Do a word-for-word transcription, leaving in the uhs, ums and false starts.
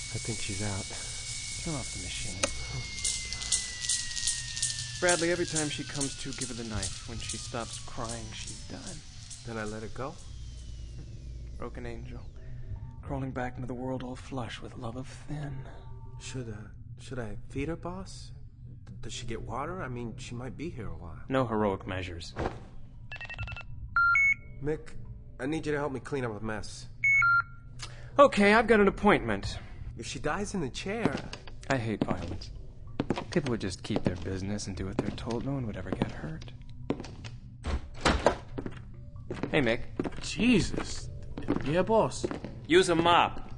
I think she's out. Turn off the machine. Bradley, every time she comes to, give her the knife. When she stops crying, she's done. Then I let her go? Broken angel. Crawling back into the world all flush with love of thin. Should, uh, should I feed her, boss? D- does she get water? I mean, she might be here a while. No heroic measures. Mick, I need you to help me clean up a mess. Okay, I've got an appointment. If she dies in the chair... I hate violence. People would just keep their business and do what they're told. No one would ever get hurt. Hey, Mick. Jesus. Yeah, boss. Use a mop.